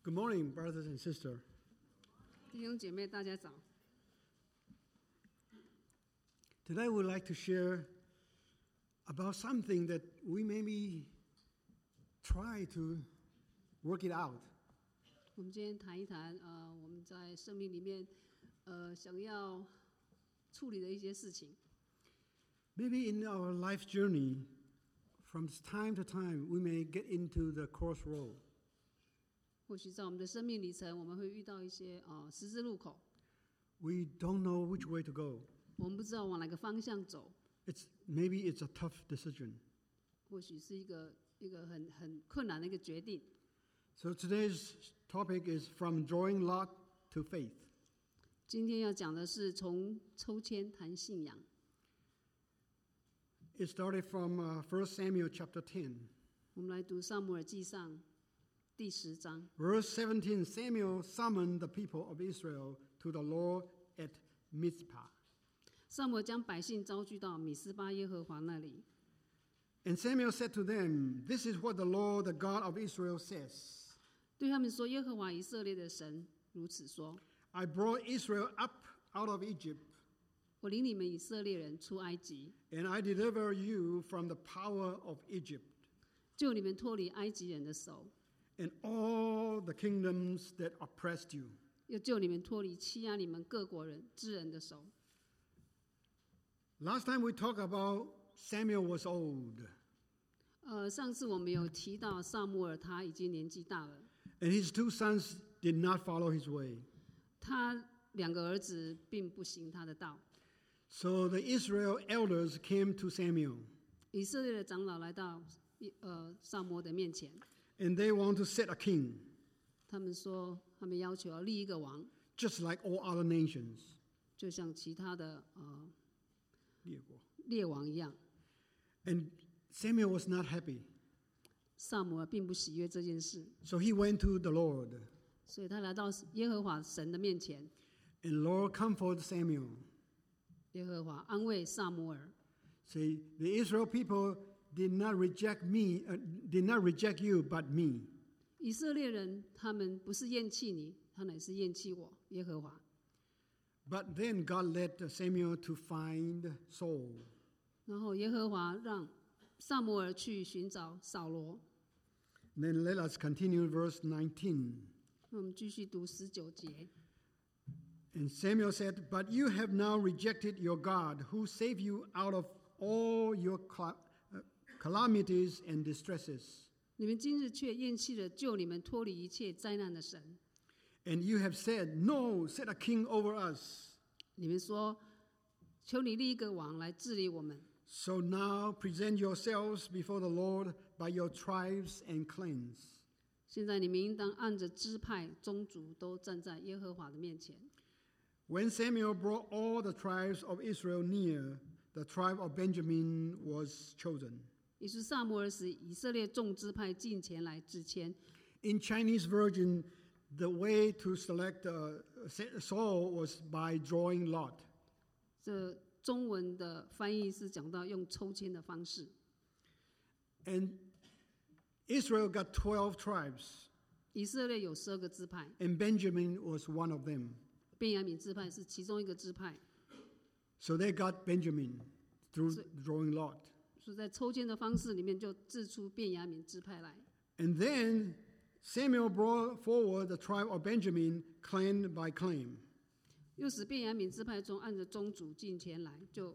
Good morning, brothers and sisters. 弟兄姐妹，大家早。 Today we'd like to share about something that we maybe try to work it out. 我们今天谈一谈，我们在生命里面，想要处理的一些事情。 Maybe in our life journey, from time to time, we may get into the crossroad. 或许在我们的生命里程，我们会遇到一些十字路口， We don't know which way to go. 我们不知道往哪个方向走， Maybe it's a tough decision. 或许是一个很困难的一个决定。 So today's topic is from drawing lot to faith. 今天要讲的是从抽签谈信仰。 It started from 1 Samuel chapter 10. 我们来读撒母耳记上第10章。 Verse 17, Samuel summoned the people of Israel to the Lord at Mizpah. 撒母耳将百姓招聚到米斯巴耶和华那里。 And Samuel said to them, This is what the Lord, the God of Israel, says. 对他们说：耶和华以色列的神如此说： I brought Israel up out of Egypt, 我领你们以色列人出埃及， and I deliver you from the power of Egypt, 救你们脱离埃及人的手， and all the kingdoms that oppressed you. 又救你们脱离欺压你们各国人之人的手。 Last time we talked about Samuel was old, 上次我们有提到撒母耳他已经年纪大了， and his two sons did not follow his way. 他2个儿子并不行他的道。 So the Israel elders came to Samuel, 以色列的长老来到撒母耳的面前， and they want to set a king, 他们说他们要求要立一个王， just like all other nations. 就像其他的列王一样。 And Samuel was not happy. 撒母耳并不喜悦这件事， So he went to the Lord, 所以他来到耶和华神的面前。 and Lord comforted Samuel. 耶和华安慰撒母耳， Say, the Israel people did not reject you, but me. 以色列人他们不是厌弃你，他乃是厌弃我耶和华。 But then God led Samuel to find Saul. 然后耶和华让撒母耳去寻找扫罗。 Then let us continue verse 19. 那我们继续读19节。 And Samuel said, But you have now rejected your God, who saved you out of all your calamities and distresses. 你们今日却厌弃了救你们脱离一切灾难的神。 And you have said, No, set a king over us. 你们说，求你立一个王来治理我们。 So now present yourselves before the Lord by your tribes and clans. 现在你们应当按着支派宗族都站在耶和华的面前。 When Samuel brought all the tribes of Israel near, the tribe of Benjamin was chosen. 于是撒母耳使以色列众支派进前来支签。 In Chinese version, the way to select Saul was by drawing lot. 这中文的翻译是讲到用抽签的方式。 And Israel got 12 tribes, 以色列有12个支派， and Benjamin was one of them. 便雅悯支派是其中一个支派， So they got Benjamin through drawing lot. 所以在抽签的方式里面就制出便雅悯支派来。 And then Samuel brought forward the tribe of Benjamin clan by clan. 又使便雅悯支派中按着宗族进前来，就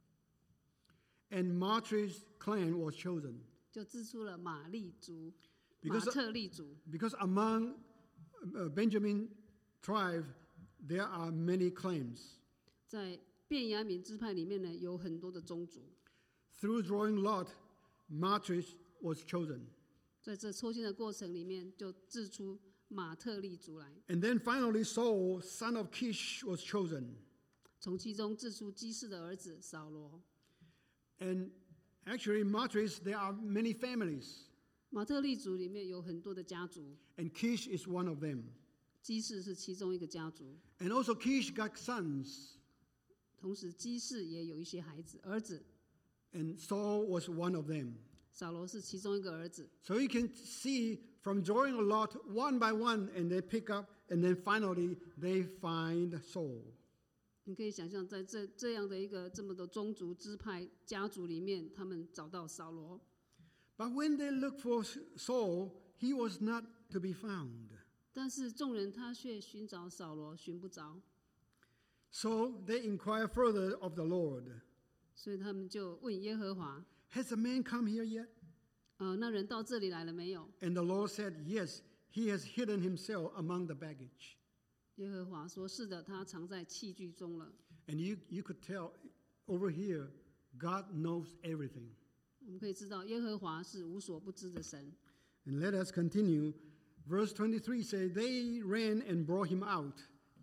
And Matri's clan was chosen. 制出了马利族、 Because- 马特利族。 Because among Benjamin tribe, there are many clans. 在便雅悯支派里面呢，有很多的宗族。 Through drawing lot, Matri was chosen. 在这抽签的过程里面，就制出马特利族来， And then finally Saul, son of Kish, was chosen. 从其中制出基士的儿子扫罗。 And actually, Matris, there are many families, 马特利族里面有很多的家族， and Kish is one of them. 基士是其中一个家族， And also Kish got sons, 同时基士也有一些孩子儿子， and Saul was one of them. 扫罗是其中一个儿子。 So you can see from drawing a lot one by one, and they pick up, and then finally they find Saul. 你可以想象，在这样的一个这么多宗族支派家族里面，他们找到扫罗。 But when they looked for Saul, he was not to be found. 但是众人他却寻找扫罗，寻不着， So they inquire further of the Lord. 所以他们就问耶和华 Has the man come here yet?：“ 那人到这里来了没有 And the Lord said, Yes, he has hidden himself among the baggage.？” 耶和华说：“是的，他藏在器具中了。 And you could tell over here, God knows everything. ” 我们可以知道，耶和华是无所不知的神。 And let us continue. Verse 23 says, They ran and brought him out.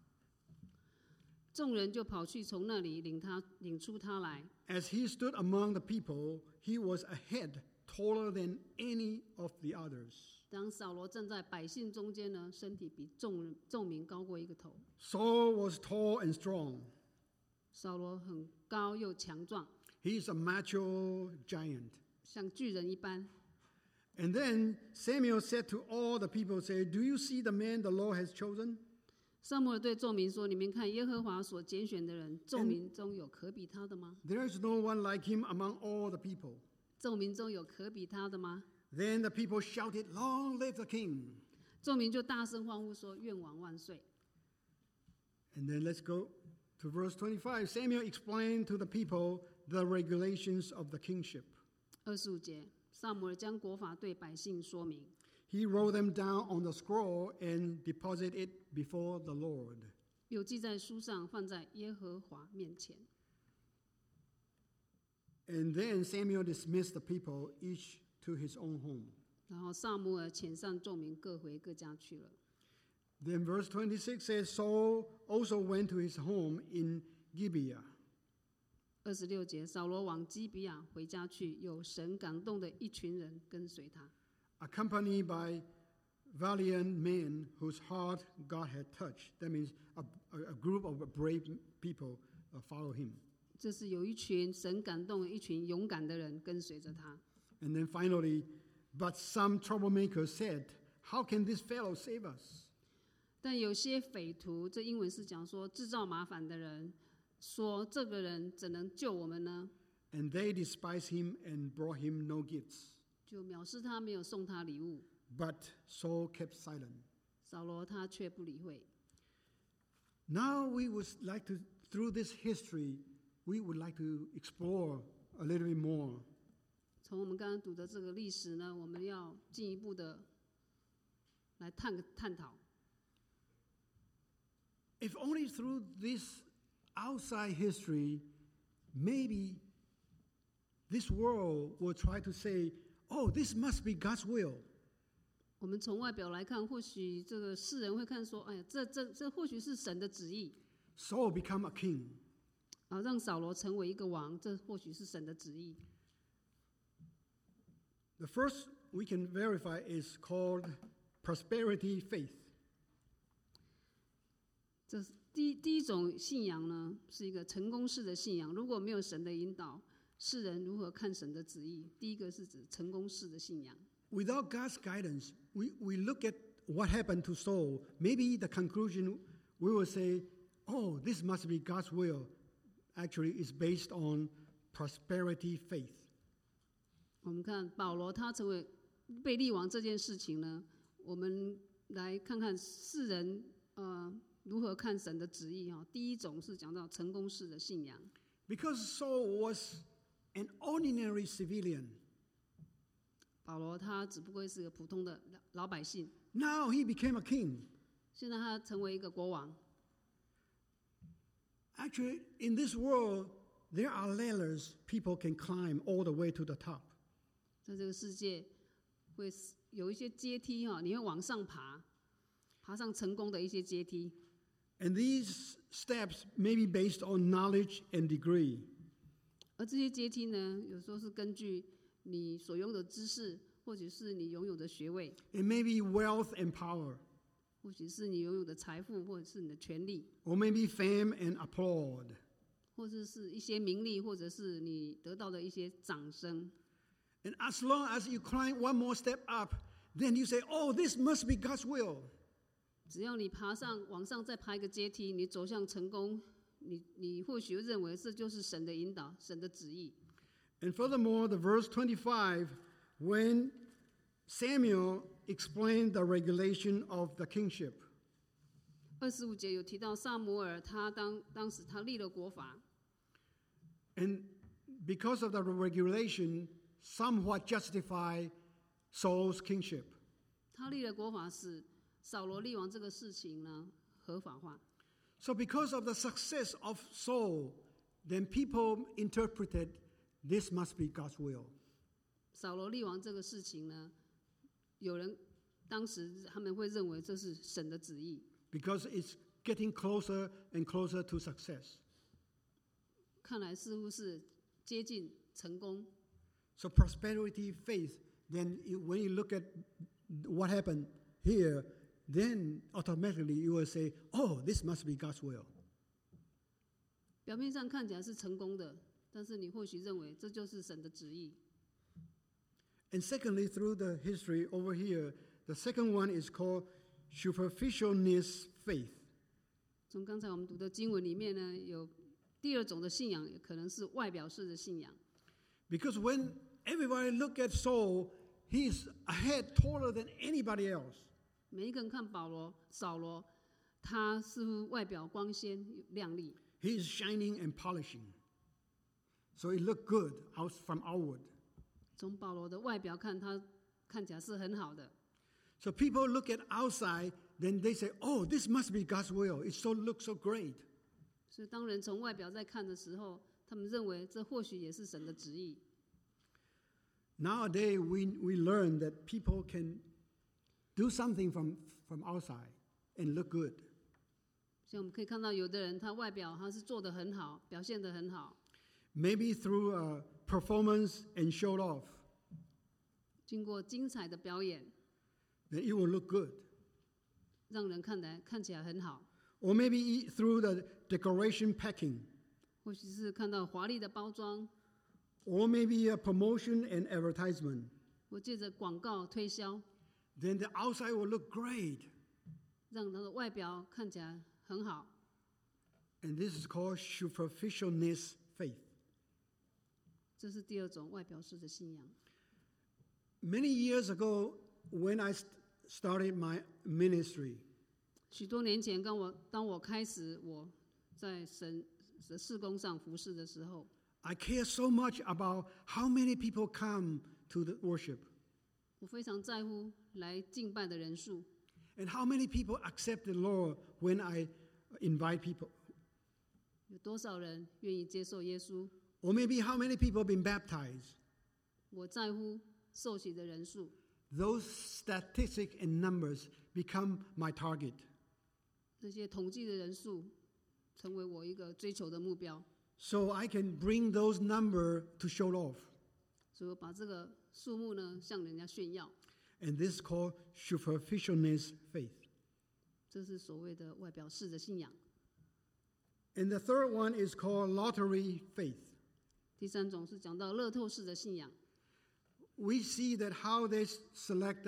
众人就跑去从那里领出他来。 As he stood among the people, he was a head taller than any of the others. 当扫罗站在百姓中间呢，身体比众民高过一个头。 Saul was tall and strong. 扫罗很高又强壮， He is a macho giant. 像巨人一般。 And then Samuel said to all the people, say, Do you see the man the Lord has chosen? 撒母耳对众民说：“你们看耶和华所拣选的人，众民中有可比他的吗？ There is no one like him among all the people. 众民中有可比他的吗？” Then the people shouted, Long live the king. 众民就大声欢呼说：“愿王万岁！” And then let's go to verse 25. Samuel explained to the people the regulations of the kingship. 25节，撒母耳将国法对百姓说明， He wrote them down on the scroll and deposited it before the Lord. 又记在书上，放在耶和华面前。 And then Samuel dismissed the people, each to his own home. 然后撒母耳遣散众民，各回各家去了。 Then verse 26 says, Saul also went to his home in Gibeah. 26节，扫罗往基比亚回家去，有神感动的一群人跟随他， Accompanied by valiant men whose heart God had touched. That means a group of brave people follow him. 这是有一群神感动的一群勇敢的人跟随着他。 And then finally, but some troublemakers said, How can this fellow save us? 但有些匪徒，这英文是讲说制造麻烦的人，说这个人怎能救我们呢？ And they despised him and brought him no gifts. 就藐视他，没有送他礼物。 But Saul kept silent. 扫罗他却不理会。 Now we would like to, through this history, we would like to explore a little bit more. 从我们刚刚读的这个历史呢，我们要进一步的来探讨。 If only through this outside history, maybe this world will try to say, oh, this must be God's will. 我们从外表来看，或许这个世人会看说，哎呀，这或许是神的旨意 Saul become a king. 啊，让扫罗成为一个王，这或许是神的旨意。 The first we can verify is called prosperity faith. 这是第一种信仰呢，是一个成功式的信仰。如果没有神的引导，世人如何看神的旨意？第一个是指成功式的信仰。 Without God's guidance, we look at what happened to Saul. Maybe the conclusion we will say, oh, this must be God's will. Actually, it's based on prosperity faith. 我们看保罗他成为被立王这件事情呢，我们来看看世人如何看神的旨意哈。第一种是讲到成功式的信仰， Because Saul was an ordinary civilian. 保罗他只不过是个普通的老百姓， Now he became a king. 现在他成为一个国王。 Actually, in this world, there are ladders people can climb all the way to the top. 在这个世界会有一些阶梯哈，你会往上爬，爬上成功的一些阶梯。 And these steps may be based on knowledge and degree. 而这些阶梯呢，有时候是根据你所拥有的知识，或者是你拥有的学位， It may be wealth and power, 或许是你拥有的财富，或者是你的权利， or maybe fame and applaud. 或者是一些名利，或者是你得到的一些掌声。 And as long as you climb one more step up, then you say, oh, this must be God's will. 只要你往上再爬一个阶梯，你走向成功，你或许认为这就是神的引导，神的旨意。 And furthermore, the verse 25, when Samuel explained the regulation of the kingship. 25节有提到撒母耳，他当时他立了国法。 And because of the regulation, somewhat justify Saul's kingship. 他立了国法，使扫罗立王这个事情呢合法化。 So because of the success of Saul, then people interpreted this must be God's will. 扫罗立王这个事情呢，有人当时他们会认为这是神的旨意。 Because it's getting closer and closer to success. 看来似乎是接近成功。 So prosperity, faith, then when you look at what happened here, then automatically you will say, oh, this must be God's will. 表面上看起来是成功的，但是你或许认为这就是神的旨意。 And secondly, through the history over here, the second one is called superficialness faith. 从刚才我们读的经文里面呢，有第二种的信仰，可能是外表式的信仰。 Because when everybody look at Saul, he's a head taller than anybody else. 每一个人看扫罗，他似乎外表光鲜亮丽。 He is shining and polishing. So it looked good from outward. 从保罗的外表看，他看起来是很好的。 So people look at outside, then they say, oh, this must be God's will. It looks so great. 所以当人从外表在看的时候，他们认为这或许也是神的旨意。 Nowadays, we learn that people can do something from outside and look good. 所以我们可以看到，有的人他外表他是做得很好，表现得很好。 Maybe through performance and show off. 经过精彩的表演， Then it will look good. 让人看起来很好。 Or maybe through the decoration packing. 或许是看到华丽的包装， Or maybe a promotion and advertisement. 或借着广告推销， Then the outside will look great. 让他的外表看起来很好。 And this is called superficialness faith. 这是第二种外表式的信仰。 Many years ago, when I started my ministry, 许多年前，当我开始我在神的事工上服侍的时候， I care so much about how many people come to the worship 我非常在乎来敬拜的人数， and how many people accept the Lord when I invite people. 有多少人愿意接受耶稣。 Or maybe how many people have been baptized. 我在乎受洗的人数。 Those statistics and numbers become my target. 这些统计的人数成为我一个追求的目标， So I can bring those numbers to show off. 所以我把这个数目呢向人家炫耀。 And this is called superficialness faith. 这是所谓的外表式的信仰。 And the third one is called lottery faith. 第三种是讲到乐透式的信仰。 We see that how they select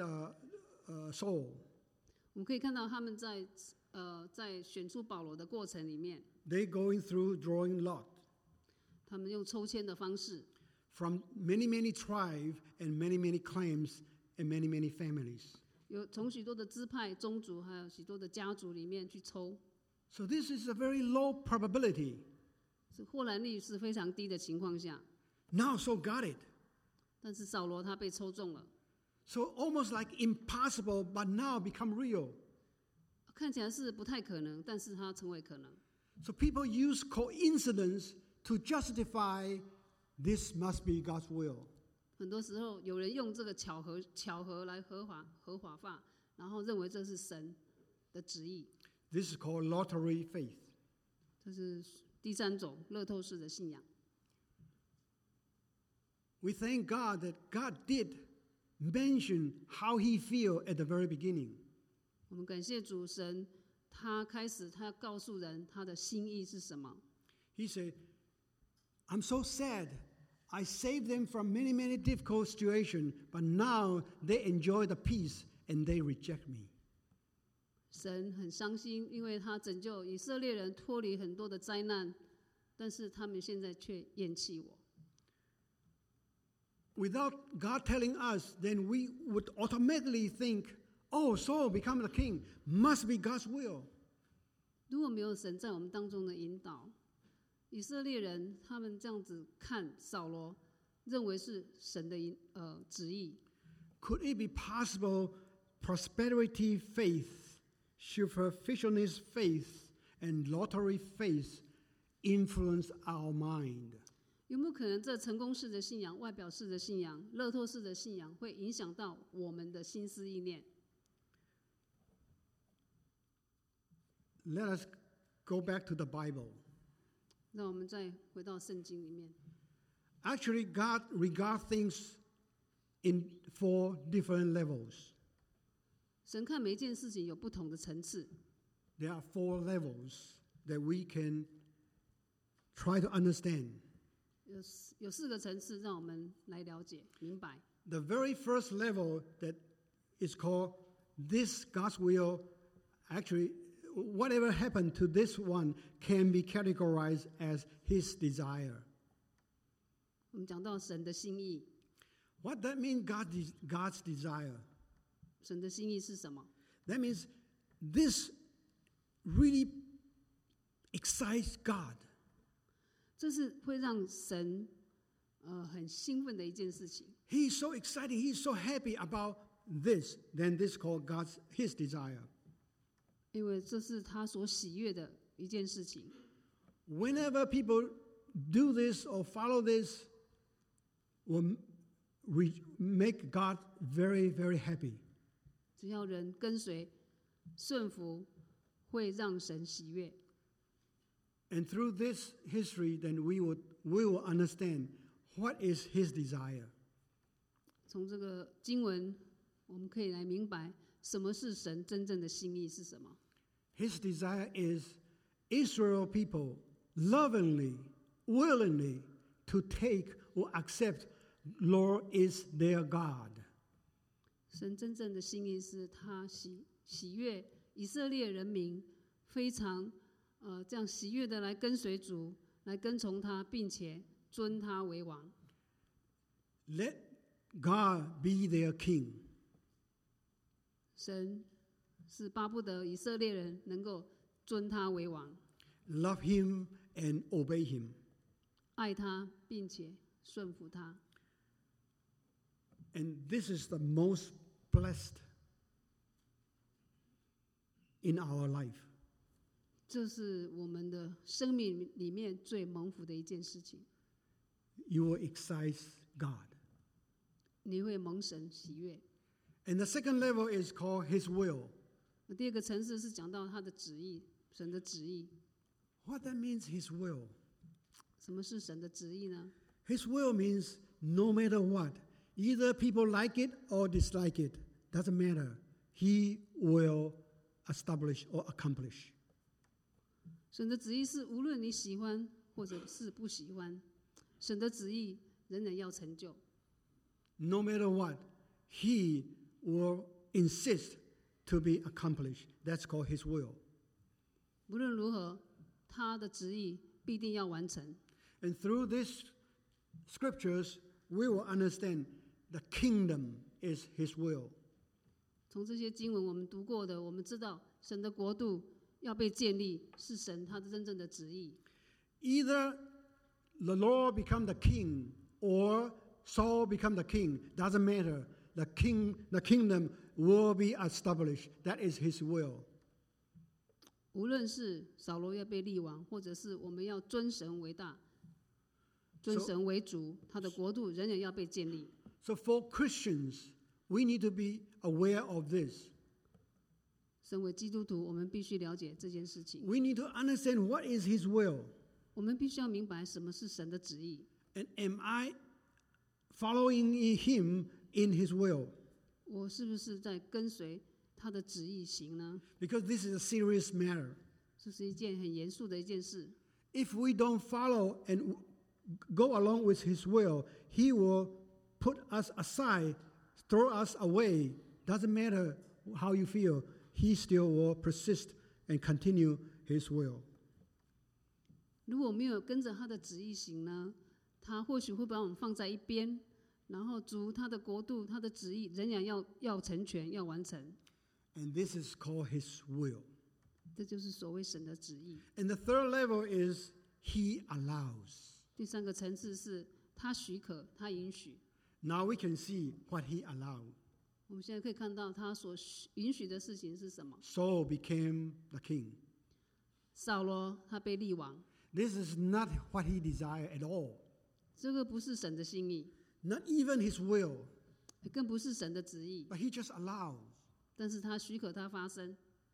Saul. 我们可以看到他们在选出保罗的过程里面， They going through drawing lot 他们用抽签的方式， from many tribes and many claims and many families. 有从许多的支派、宗族，还有许多的家族里面去抽， So this is a very low probability. 是获蓝率是非常低的情况下， Now Saul got it. 但是扫罗他被抽中了， So almost like impossible, but now become real. 看起来是不太可能，但是它成为可能。 So people use coincidence to justify this must be God's will. 很多时候有人用这个巧合来合法化，然后认为这是神的旨意。 This is called lottery faith. 这是第三种乐透式的信仰。 We thank God that God did mention how he feel at the very beginning. 我们感谢主神，他开始他告诉人他的心意是什么。 He said, I'm so sad. I saved them from many, many difficult situations, but now they enjoy the peace and they reject me. 神很伤心，因为他拯救以色列人脱离很多的灾难，但是他们现在却厌弃我。 Without God telling us, then we would automatically think, oh, Saul become the king, must be God's will. 如果没有神在我们当中的引导，以色列人他们这样子看扫罗，认为是神的旨意。 Could it be possible prosperity faith, superficialness faith, and lottery faith influence our mind? 有没有可能这成功式的信仰、外表式的信仰、乐透式的信仰会影响到我们的心思意念？ Let us go back to the Bible. 让我们再回到圣经里面。 Actually, God regards things in 4 different levels. 神看每一件事情有不同的层次。 There are 4 levels that we can try to understand. 有4个层次，让我们来了解、明白。 The very first level that is called this God's will, actually, whatever happened to this one can be categorized as His desire. 我们讲到神的心意。 What that means, God's desire? 神的心意是什么？ That means this really excites God. 这是会让神很兴奋的一件事情。 He's so excited, he's so happy about this. Then this is called His desire. 因为这是他所喜悦的一件事情。 Whenever people do this or follow this, will make God very, very happy. 只要人跟随、顺服，会让神喜悦。 And through this history, then we will understand what is His desire. 从这个经文，我们可以来明白什么是神真正的心意是什么。 His desire is Israel people lovingly, willingly to take or accept Lord is their God. 神真正的心意是他喜悦以色列人民非常这样喜悦的来跟随主，来跟从他，并且尊他为王。 Let God be their king. 神是巴不得以色列人能够尊他为王， Love Him and obey Him. 爱他，并且顺服他。 And this is the most blessed in our life. 这是我们的生命里面最蒙福的一件事情。 You will excite God. 你会蒙神喜悦。 And the second level is called His will. 第二个层次是讲到他的旨意，神的旨意。 What that means, His will? 什么是神的旨意呢？ His will means no matter what, either people like it or dislike it, doesn't matter. He will establish or accomplish. 神的旨意是无论你喜欢或者是不喜欢，神的旨意仍然要成就。 No matter what, He will insist to be accomplished. That's called His will. 无论如何，他的旨意必定要完成。 And through these scriptures, we will understand the kingdom is His will. 从这些经文我们读过的，我们知道神的国度要被建立，是神他的真正的旨意。 Either the Lord become the king or Saul become the king, doesn't matter. The kingdom will be established. That is His will. 无论是扫罗要被立王，或者是我们要尊神为大，尊神为主，他的国度仍然要被建立。 So for Christians, we need to be aware of this. 身为基督徒，我们必须了解这件事情。 We need to understand what is His will. 我们必须要明白什么是神的旨意。 And am I following Him in His will? 我是不是在跟随他的旨意行呢？ Because this is a serious matter. 这是一件很严肃的一件事。 If we don't follow and go along with his will, he will put us aside, throw us away. Doesn't matter how you feel, he still will persist and continue his will. 如果没有跟着他的旨意行呢，他或许会把我们放在一边，然后主他的国度、他的旨意仍然要成全、要完成。 And this is called his will. 这就是所谓神的旨意。 And the third level is he allows. 第三个层次是他许可、他允许。 Now we can see what he allowed. 我们现在可以看到他所允许的事情是什么。 Saul became the king. 扫罗他被立王， This is not what he desired at all. 这个不是神的心意， Not even his will, 更不是神的旨意， but he just allows. 但是他许可它发生。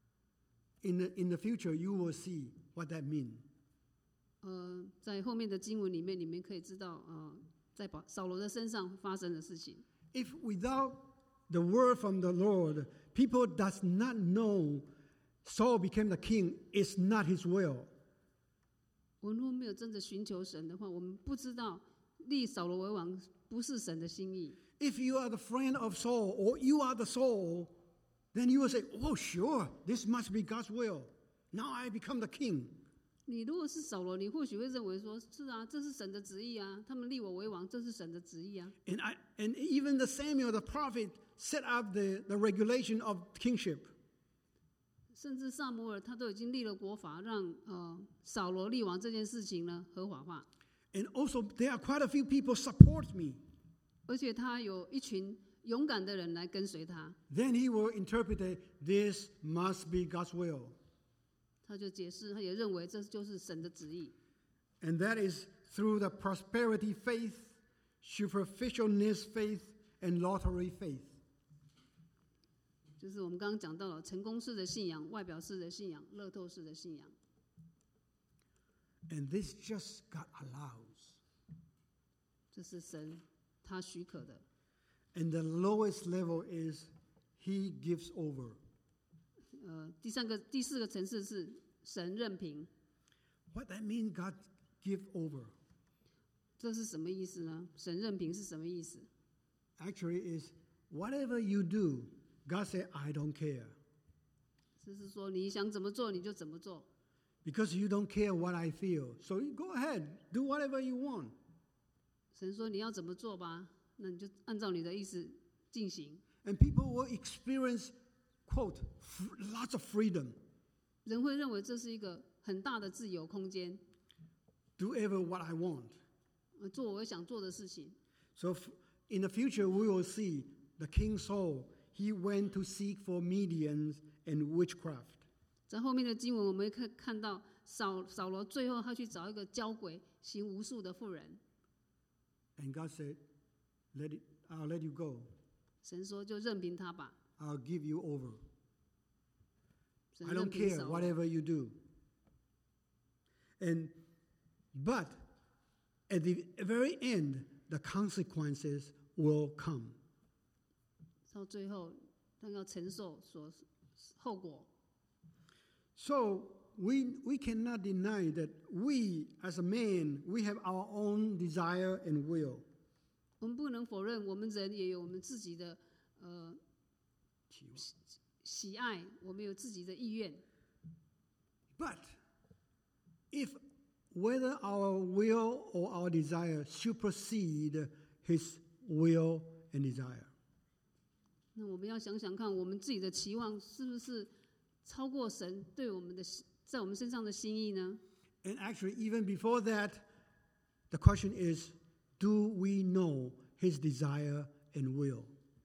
In the future, you will see what that means. 在后面的经文里面，你们可以知道，在扫罗的身上发生的事情。 If without the word from the Lord, people does not know Saul became the king, it's not his will. 我们如果没有真的寻求神的话，我们不知道立扫罗为王不是神的心意。 If you are the friend of Saul or you are the Saul, then you will say, oh, sure, this must be God's will. Now I become the king. 你如果是扫罗，你或许会认为说：“是啊，这是神的旨意啊，他们立我为王，这是神的旨意啊。” And even the Samuel, the prophet, set up the regulation of kingship. 甚至撒母耳他都已经立了国法，让扫罗立王这件事情呢合法化。 And also, there are quite a few people support me. 而且他有一群勇敢的人来跟随他。 Then he will interpret it, this must be God's will. 他就解释，他也认为这就是神的旨意。 And that is through the prosperity faith, superficialness faith, and lottery faith. 就是我们刚刚讲到了成功式的信仰、外表式的信仰、乐透式的信仰。 And this just God allows. 这是神他许可的。 And the lowest level is he gives over. 第四个层次是神任凭。 What that means, God give over. 这是什么意思呢？神任凭是什么意思？ Actually is whatever you do, God said, I don't care. 就是说你想怎么做你就怎么做。 Because you don't care what I feel. So you go ahead, do whatever you want. 神说你要怎么做吧，那你就按照你的意思进行。 And people will experience, quote, lots of freedom. 人会认为这是一个很大的自由空间， Do ever what I want. 做我想做的事情。 So in the future, we will see the King Saul, he went to seek for mediums and witchcraft. 在后面的经文，我们可以看到扫罗最后他去找一个交鬼行无术的妇人。 And God said, I'll let you go. 神说就任凭他吧， I'll give you over. 神 I 任 don't 凭 care 扫罗。 whatever you do. But at the very end, the consequences will come. 到最后，他要承受后果。 So we cannot deny that we, as a man, we have our own desire and will. 我们不能否认，我们人也有我们自己的喜爱，我们有自己的意愿。 But if whether our will or our desire supersede his will and desire, 那我们要想想看，我们自己的期望是不是超过神对我们的在我们身上的心意呢？ and actually even before that, the question is, do we know his desire and will?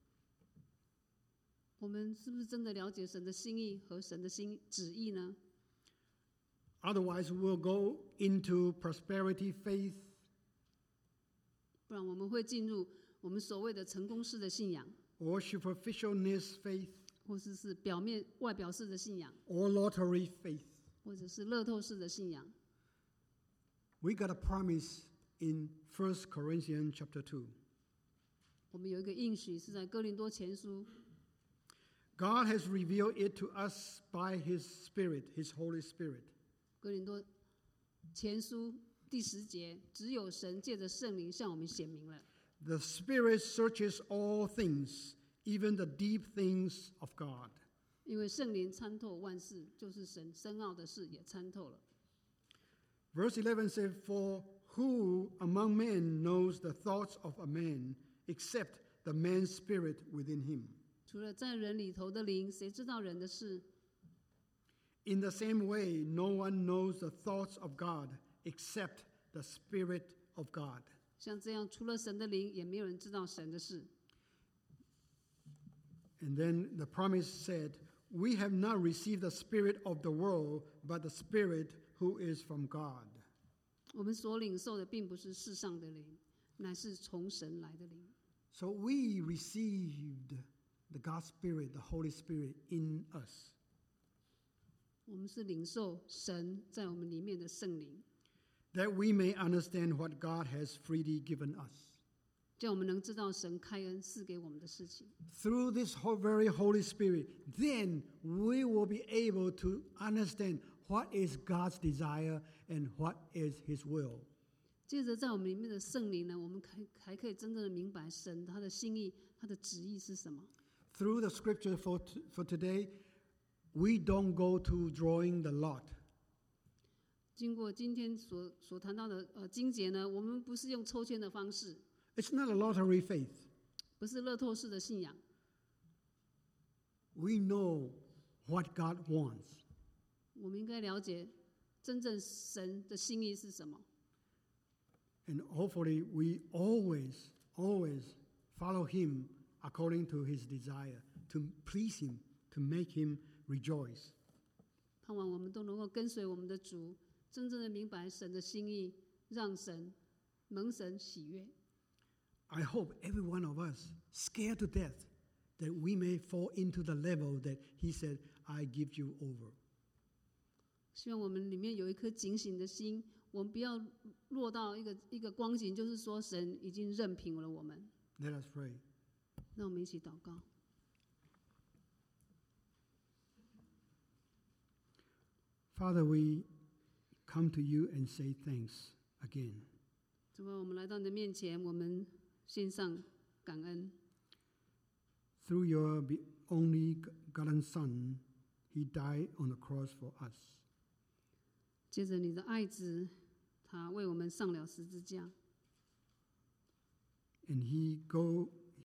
我们是不是真的了解神的心意和神的旨意呢？ Otherwise, we'll go into prosperity faith, 不然我们会进入我们所谓的成功式的信仰， or superficialness faith, 或者是外表式的信仰， or lottery faith. 或者是乐透式的信仰。 We got a promise in 1 Corinthians chapter 2. 我们有一个应许是在哥林多前书， God has revealed it to us by his Spirit, his Holy Spirit. 哥林多前书第10节，只有神借着圣灵向我们显明了。 The Spirit searches all things, even the deep things of God. 因为圣灵参透万事，就是神深奥的事也参透了。 Verse 11 says, For who among men knows the thoughts of a man, except the man's spirit within him? 除了在人里头的灵，谁知道人的事？ In the same way, no one knows the thoughts of God, except the Spirit of God. 像这样，除了神的灵，也没有人知道神的事。 And then the promise said, We have not received the spirit of the world, but the Spirit who is from God. 我们所领受的，并不是世上的灵，乃是从神来的灵。 So we received the God's Spirit, the Holy Spirit in us. 我们是领受神在我们里面的圣灵， That we may understand what God has freely given us. 叫我们能知道神开恩赐给我们的事情。 Through this very Holy Spirit, then we will be able to understand what is God's desire and what is His will. 接着，在我们里面的圣灵呢，我们还可以真正的明白神他的心意、他的旨意是什么。 Through the scripture for today, we don't go to drawing the lot. 经过今天所谈到的经节呢，我们不是用抽签的方式， It's not a lottery faith. 不是乐透式的信仰。 We know what God wants. 我们应该了解真正神的心意是什么。 And hopefully we always follow Him according to His desire, to please Him, to make Him rejoice. 盼望我们都能够跟随我们的主，真正的明白神的心意，让蒙神喜悦。 I hope every one of us, scared to death, that we may fall into the level that He said, I give you over. 希望我们里面有一颗警醒的心，我们不要落到一个光景，就是说神已经任凭了我们。 Let us pray. 让我们一起祷告。 Father, we come to you and say thanks again. 主啊，我们来到你的面前，我们献上感恩。 Through your only begotten Son, He died on the cross for us. 接着你的爱子，他为我们上了十字架。 And He go